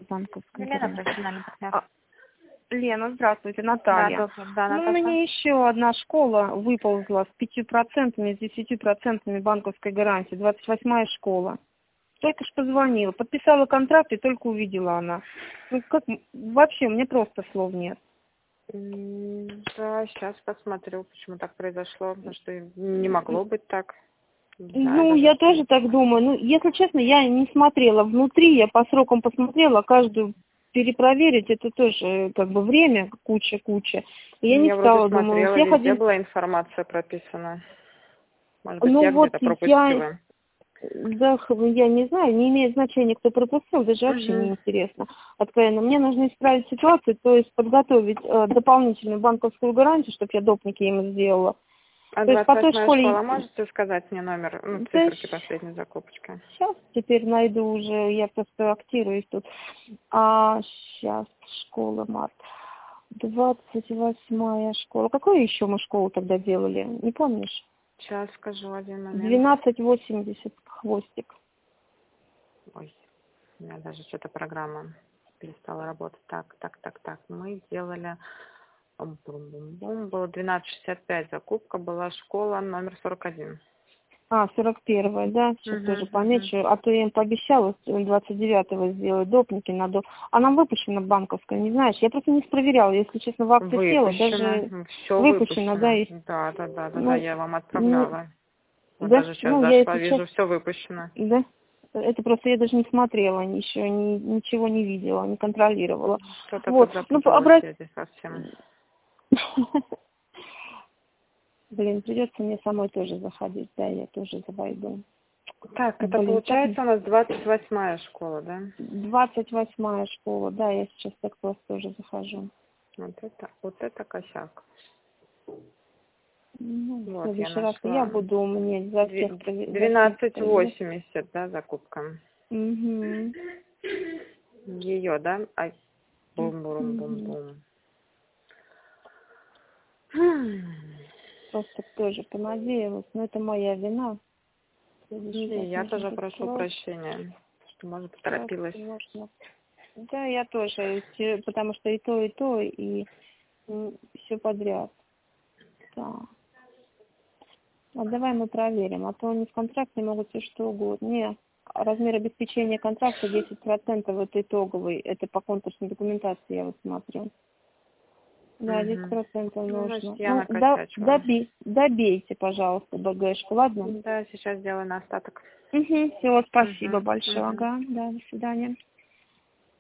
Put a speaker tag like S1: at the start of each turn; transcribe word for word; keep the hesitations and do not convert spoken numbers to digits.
S1: банковском
S2: Лена,
S1: гарантии.
S2: профессиональный партнер.
S1: А, Лена, здравствуйте, Наталья.
S2: Да, добрый, да,
S1: Ну, у
S2: Наташа.
S1: меня еще одна школа выползла с пятью процентами, с десятью процентами банковской гарантии. двадцать восьмая школа. Только что позвонила, подписала контракт, и только увидела она. Ну, как, вообще, мне просто слов нет.
S2: М, Да, сейчас посмотрю, почему так произошло, потому что не могло быть так. Не знаю
S1: Ну,
S2: даже.
S1: я тоже так думаю. Ну, если честно, я не смотрела внутри, я по срокам посмотрела, каждую перепроверить, это тоже как бы время, куча-куча. И я не
S2: Я вроде
S1: стала, думаю,
S2: смотрела,
S1: у всех
S2: везде
S1: один...
S2: была информация прописана. Может быть,
S1: Ну
S2: я
S1: вот
S2: где-то
S1: я,
S2: пропустила.
S1: да, х- я не знаю, не имеет значения, кто пропустил, даже вообще не
S2: Угу.
S1: интересно. Откровенно, мне нужно исправить ситуацию, то есть подготовить э, дополнительную банковскую гарантию, чтобы я допники им сделала.
S2: А
S1: То есть по
S2: двадцать
S1: той
S2: восьмая
S1: школе...
S2: школа, можете сказать мне номер, ну,
S1: Да,
S2: циферки последней закупочки?
S1: сейчас теперь найду уже, я просто актируюсь тут. А, сейчас, школа март. Двадцать восьмая школа. Какую еще мы школу тогда делали? Не помнишь?
S2: Сейчас скажу один момент.
S1: Двенадцать восемьдесят хвостик.
S2: Ой, у меня даже что-то программа перестала работать. Так, так, так, так. Мы делали... Бум-бум-бум. Было двенадцать шестьдесят пять закупка, была школа номер сорок один.
S1: А, сорок первая, да, сейчас
S2: Угу,
S1: тоже
S2: угу.
S1: помечу. А то я им пообещала двадцать девятого сделать допники на до... А нам выпущена банковская, не знаешь? Я просто не проверяла, если честно, в акте села, даже
S2: Выпущено. Все
S1: выпущена, да,
S2: выпущено.
S1: и...
S2: Да, да, да, да, да,
S1: Ну,
S2: я вам
S1: ну,
S2: отправляла. Вот
S1: да,
S2: даже сейчас
S1: ну, я,
S2: зашла,
S1: если
S2: вижу,
S1: честно,
S2: все выпущено.
S1: да, это просто я даже не смотрела, еще ни, ничего не видела, не контролировала.
S2: Что-то
S1: Вот,
S2: тут
S1: ну,
S2: запуталась
S1: обрати...
S2: я здесь совсем.
S1: Блин, придется мне самой тоже заходить, да, я тоже войду.
S2: Так, это
S1: Блин, так...
S2: получается у нас двадцать восьмая школа, да?
S1: двадцать восьмая школа, да, я сейчас так просто тоже захожу.
S2: Вот это, вот это косяк.
S1: Ну, в
S2: Вот, я
S1: следующий раз я
S2: нашла.
S1: буду умнеть за всех,
S2: Две-
S1: прове- за всех
S2: двенадцать
S1: проверять.
S2: восемьдесят, да, закупка.
S1: Угу.
S2: Ее, да? Ай,
S1: Угу.
S2: бум-бум-бум-бум.
S1: Просто тоже понадеялась, но это моя вина. В
S2: И
S1: следующий раз
S2: я
S1: нужно
S2: тоже
S1: быть
S2: прошу
S1: проще,
S2: прощения, что, может,
S1: проще
S2: поторопилась.
S1: можно. Да, я тоже, те- потому что и то, и то, и все подряд. Да. А давай мы проверим, а то они в контракте могут все что угодно. Не, размер обеспечения контракта десять процентов это итоговый, это по конкурсной документации я вот смотрю. Да, десять
S2: Угу.
S1: процентов
S2: Ну, значит,
S1: нужно.
S2: я
S1: Ну, да,
S2: накосячила.
S1: доби, добейте, пожалуйста, БГшку, ладно?
S2: Да, сейчас сделаю на остаток.
S1: Угу, все, спасибо
S2: Угу,
S1: большое,
S2: угу.
S1: ага, да, до свидания.